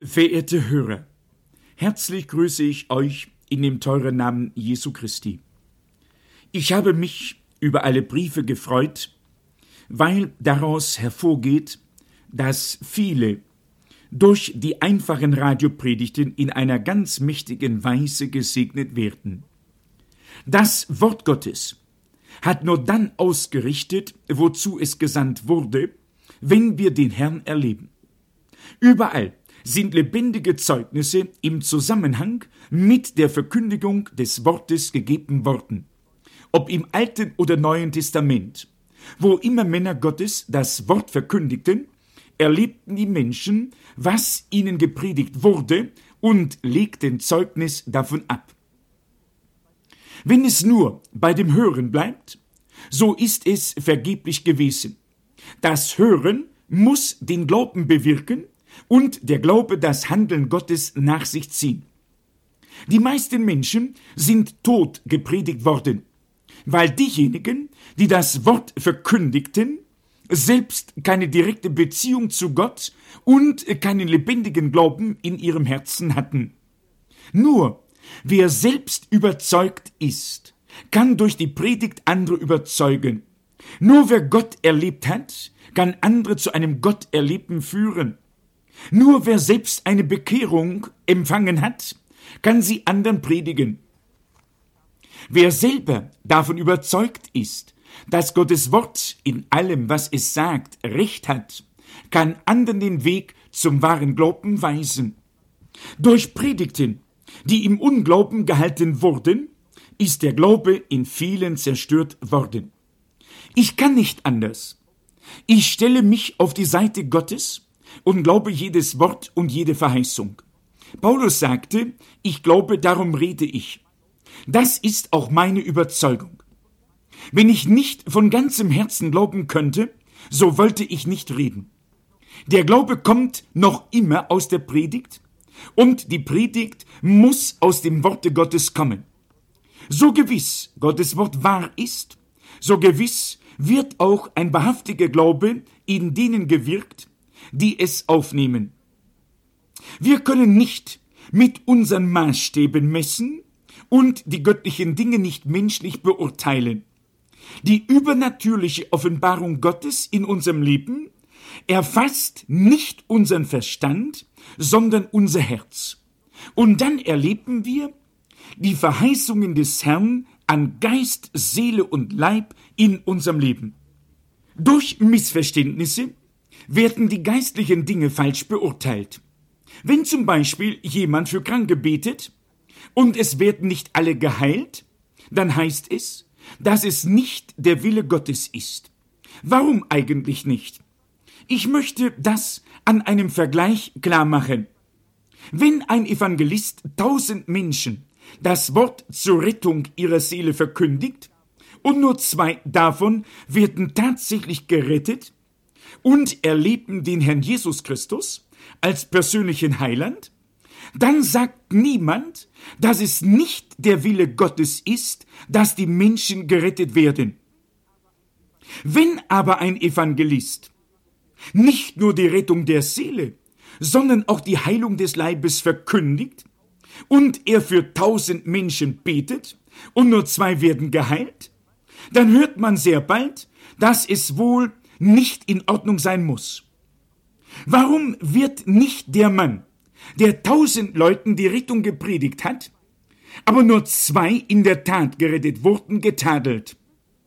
Verehrte Hörer, herzlich grüße ich euch in dem teuren Namen Jesu Christi. Ich habe mich über alle Briefe gefreut, weil daraus hervorgeht, dass viele durch die einfachen Radiopredigten in einer ganz mächtigen Weise gesegnet werden. Das Wort Gottes hat nur dann ausgerichtet, wozu es gesandt wurde, wenn wir den Herrn erleben. Überall sind lebendige Zeugnisse im Zusammenhang mit der Verkündigung des Wortes gegeben worden. Ob im Alten oder Neuen Testament, wo immer Männer Gottes das Wort verkündigten, erlebten die Menschen, was ihnen gepredigt wurde, und legten Zeugnis davon ab. Wenn es nur bei dem Hören bleibt, so ist es vergeblich gewesen. Das Hören muss den Glauben bewirken und der Glaube das Handeln Gottes nach sich ziehen. Die meisten Menschen sind tot gepredigt worden, weil diejenigen, die das Wort verkündigten, selbst keine direkte Beziehung zu Gott und keinen lebendigen Glauben in ihrem Herzen hatten. Nur wer selbst überzeugt ist, kann durch die Predigt andere überzeugen. Nur wer Gott erlebt hat, kann andere zu einem Gotterleben führen. Nur wer selbst eine Bekehrung empfangen hat, kann sie anderen predigen. Wer selber davon überzeugt ist, dass Gottes Wort in allem, was es sagt, Recht hat, kann anderen den Weg zum wahren Glauben weisen. Durch Predigten, die im Unglauben gehalten wurden, ist der Glaube in vielen zerstört worden. Ich kann nicht anders. Ich stelle mich auf die Seite Gottes und glaube jedes Wort und jede Verheißung. Paulus sagte, ich glaube, darum rede ich. Das ist auch meine Überzeugung. Wenn ich nicht von ganzem Herzen glauben könnte, so wollte ich nicht reden. Der Glaube kommt noch immer aus der Predigt und die Predigt muss aus dem Worte Gottes kommen. So gewiss Gottes Wort wahr ist, so gewiss wird auch ein wahrhaftiger Glaube in denen gewirkt, die es aufnehmen. Wir können nicht mit unseren Maßstäben messen und die göttlichen Dinge nicht menschlich beurteilen. Die übernatürliche Offenbarung Gottes in unserem Leben erfasst nicht unseren Verstand, sondern unser Herz. Und dann erleben wir die Verheißungen des Herrn an Geist, Seele und Leib in unserem Leben. Durch Missverständnisse werden die geistlichen Dinge falsch beurteilt. Wenn zum Beispiel jemand für Kranke betet und es werden nicht alle geheilt, dann heißt es, dass es nicht der Wille Gottes ist. Warum eigentlich nicht? Ich möchte das an einem Vergleich klar machen. Wenn ein Evangelist 1000 Menschen das Wort zur Rettung ihrer Seele verkündigt und nur 2 davon werden tatsächlich gerettet und erleben den Herrn Jesus Christus als persönlichen Heiland, dann sagt niemand, dass es nicht der Wille Gottes ist, dass die Menschen gerettet werden. Wenn aber ein Evangelist nicht nur die Rettung der Seele, sondern auch die Heilung des Leibes verkündigt und er für 1000 Menschen betet und nur 2 werden geheilt, dann hört man sehr bald, dass es wohl nicht in Ordnung sein muss. Warum wird nicht der Mann, der 1000 Leuten die Rettung gepredigt hat, aber nur 2 in der Tat gerettet wurden, getadelt?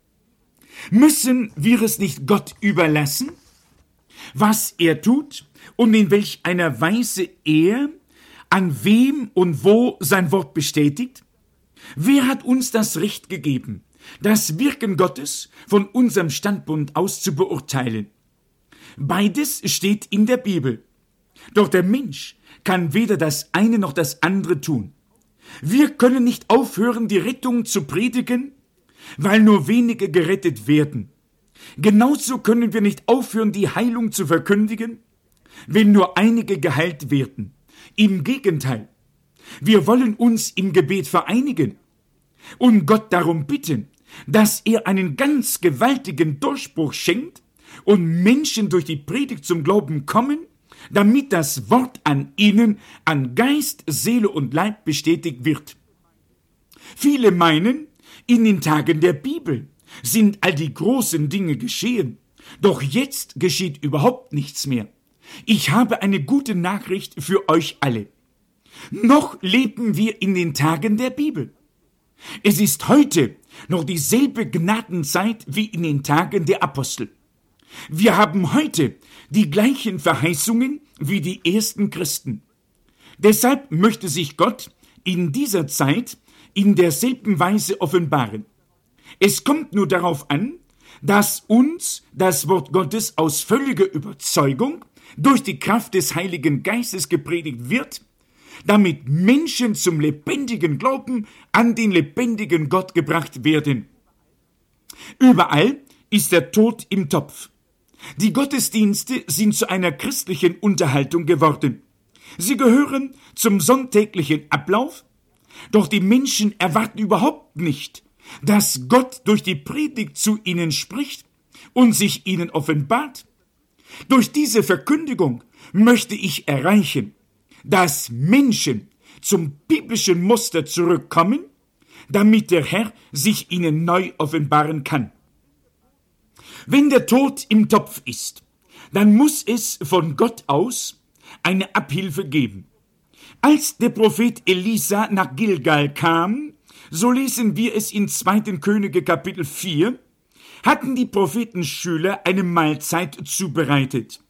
Müssen wir es nicht Gott überlassen, was er tut und in welch einer Weise er, an wem und wo sein Wort bestätigt? Wer hat uns das Recht gegeben, das Wirken Gottes von unserem Standpunkt aus zu beurteilen? Beides steht in der Bibel. Doch der Mensch kann weder das eine noch das andere tun. Wir können nicht aufhören, die Rettung zu predigen, weil nur wenige gerettet werden. Genauso können wir nicht aufhören, die Heilung zu verkündigen, wenn nur einige geheilt werden. Im Gegenteil, wir wollen uns im Gebet vereinigen und Gott darum bitten, dass er einen ganz gewaltigen Durchbruch schenkt und Menschen durch die Predigt zum Glauben kommen damit das Wort an ihnen, an Geist, Seele und Leib bestätigt wird. Viele meinen, in den Tagen der Bibel sind all die großen Dinge geschehen, doch jetzt geschieht überhaupt nichts mehr. Ich habe eine gute Nachricht für euch alle. Noch leben wir in den Tagen der Bibel. Es ist heute noch dieselbe Gnadenzeit wie in den Tagen der Apostel. Wir haben heute die gleichen Verheißungen wie die ersten Christen. Deshalb möchte sich Gott in dieser Zeit in derselben Weise offenbaren. Es kommt nur darauf an, dass uns das Wort Gottes aus völliger Überzeugung durch die Kraft des Heiligen Geistes gepredigt wird, damit Menschen zum lebendigen Glauben an den lebendigen Gott gebracht werden. Überall ist der Tod im Topf. Die Gottesdienste sind zu einer christlichen Unterhaltung geworden. Sie gehören zum sonntäglichen Ablauf, doch die Menschen erwarten überhaupt nicht, dass Gott durch die Predigt zu ihnen spricht und sich ihnen offenbart. Durch diese Verkündigung möchte ich erreichen, dass Menschen zum biblischen Muster zurückkommen, damit der Herr sich ihnen neu offenbaren kann. Wenn der Tod im Topf ist, dann muss es von Gott aus eine Abhilfe geben. Als der Prophet Elisa nach Gilgal kam, so lesen wir es in 2. Könige Kapitel 4, hatten die Prophetenschüler eine Mahlzeit zubereitet.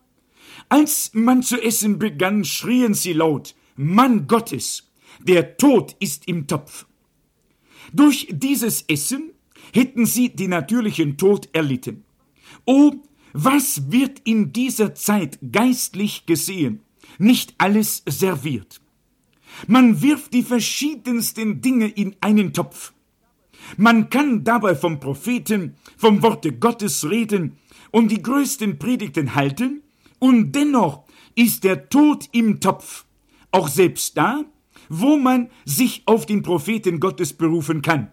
Als man zu essen begann, schrien sie laut: Mann Gottes, der Tod ist im Topf. Durch dieses Essen hätten sie den natürlichen Tod erlitten. Oh, was wird in dieser Zeit geistlich gesehen? Nicht alles serviert. Man wirft die verschiedensten Dinge in einen Topf. Man kann dabei vom Propheten, vom Worte Gottes reden und die größten Predigten halten, und dennoch ist der Tod im Topf, auch selbst da, wo man sich auf den Propheten Gottes berufen kann.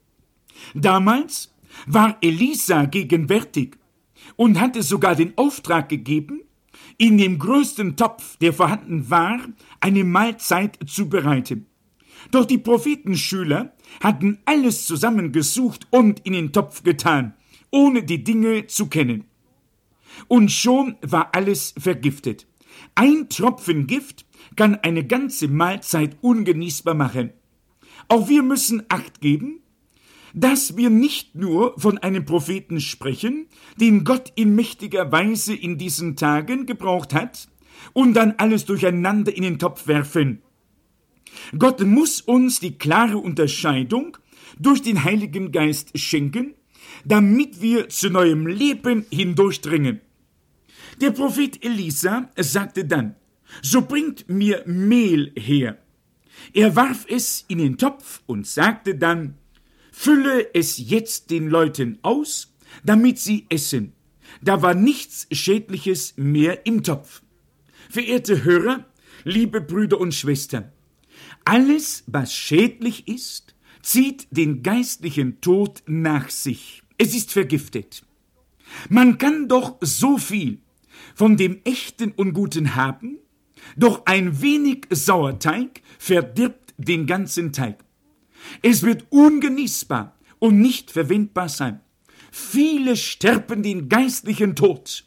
Damals war Elisa gegenwärtig und hatte sogar den Auftrag gegeben, in dem größten Topf, der vorhanden war, eine Mahlzeit zu bereiten. Doch die Prophetenschüler hatten alles zusammengesucht und in den Topf getan, ohne die Dinge zu kennen. Und schon war alles vergiftet. Ein Tropfen Gift kann eine ganze Mahlzeit ungenießbar machen. Auch wir müssen Acht geben, dass wir nicht nur von einem Propheten sprechen, den Gott in mächtiger Weise in diesen Tagen gebraucht hat, und dann alles durcheinander in den Topf werfen. Gott muss uns die klare Unterscheidung durch den Heiligen Geist schenken, damit wir zu neuem Leben hindurchdringen. Der Prophet Elisa sagte dann: So bringt mir Mehl her. Er warf es in den Topf und sagte dann: Fülle es jetzt den Leuten aus, damit sie essen. Da war nichts Schädliches mehr im Topf. Verehrte Hörer, liebe Brüder und Schwestern, alles, was schädlich ist, zieht den geistlichen Tod nach sich. Es ist vergiftet. Man kann doch so viel von dem Echten und Guten haben, doch ein wenig Sauerteig verdirbt den ganzen Teig. Es wird ungenießbar und nicht verwendbar sein. Viele sterben den geistlichen Tod.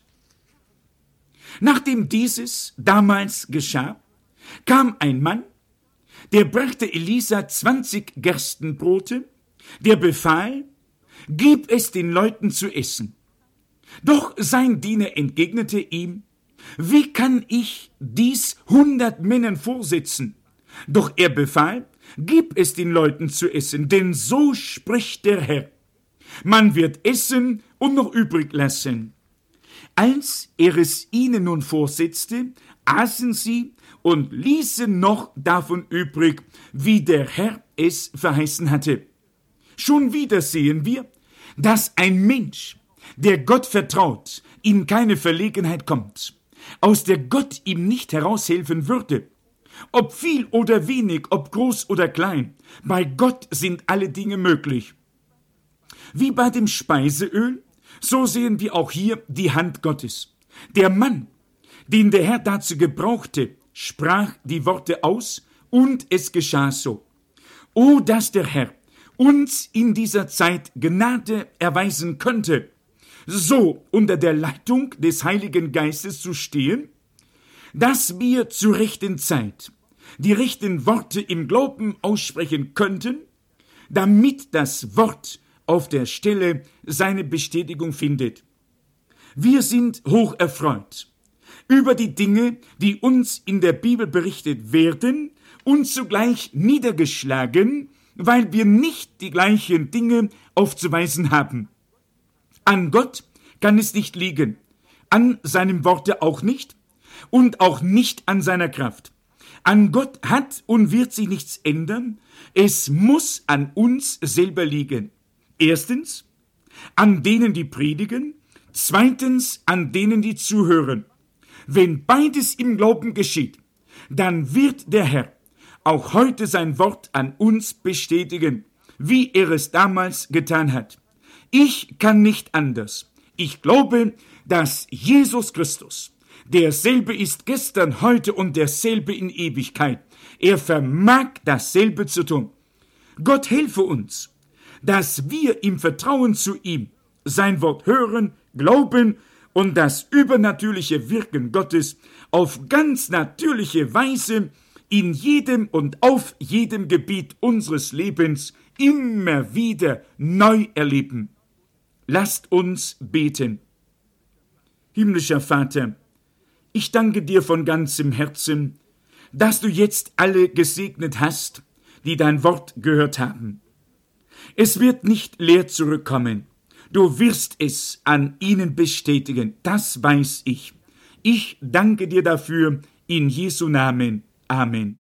Nachdem dieses damals geschah, kam ein Mann, der brachte Elisa 20 Gerstenbrote, der befahl: Gib es den Leuten zu essen. Doch sein Diener entgegnete ihm: Wie kann ich dies 100 Männern vorsetzen? Doch er befahl: Gib es den Leuten zu essen, denn so spricht der Herr. Man wird essen und noch übrig lassen. Als er es ihnen nun vorsetzte, aßen sie und ließen noch davon übrig, wie der Herr es verheißen hatte. Schon wieder sehen wir, dass ein Mensch, der Gott vertraut, in keine Verlegenheit kommt, aus der Gott ihm nicht heraushelfen würde. Ob viel oder wenig, ob groß oder klein, bei Gott sind alle Dinge möglich. Wie bei dem Speiseöl, so sehen wir auch hier die Hand Gottes. Der Mann, den der Herr dazu gebrauchte, sprach die Worte aus, und es geschah so. O, dass der Herr uns in dieser Zeit Gnade erweisen könnte, so unter der Leitung des Heiligen Geistes zu stehen, dass wir zur rechten Zeit die rechten Worte im Glauben aussprechen könnten, damit das Wort auf der Stelle seine Bestätigung findet. Wir sind hoch erfreut über die Dinge, die uns in der Bibel berichtet werden, und zugleich niedergeschlagen, weil wir nicht die gleichen Dinge aufzuweisen haben. An Gott kann es nicht liegen, an seinem Worte auch nicht und auch nicht an seiner Kraft. An Gott hat und wird sich nichts ändern, es muss an uns selber liegen. Erstens, an denen, die predigen, zweitens, an denen, die zuhören. Wenn beides im Glauben geschieht, dann wird der Herr auch heute sein Wort an uns bestätigen, wie er es damals getan hat. Ich kann nicht anders. Ich glaube, dass Jesus Christus derselbe ist gestern, heute und derselbe in Ewigkeit. Er vermag dasselbe zu tun. Gott helfe uns, dass wir im Vertrauen zu ihm sein Wort hören, glauben und das übernatürliche Wirken Gottes auf ganz natürliche Weise in jedem und auf jedem Gebiet unseres Lebens immer wieder neu erleben. Lasst uns beten. Himmlischer Vater, ich danke dir von ganzem Herzen, dass du jetzt alle gesegnet hast, die dein Wort gehört haben. Es wird nicht leer zurückkommen. Du wirst es an ihnen bestätigen, das weiß ich. Ich danke dir dafür in Jesu Namen. Amen.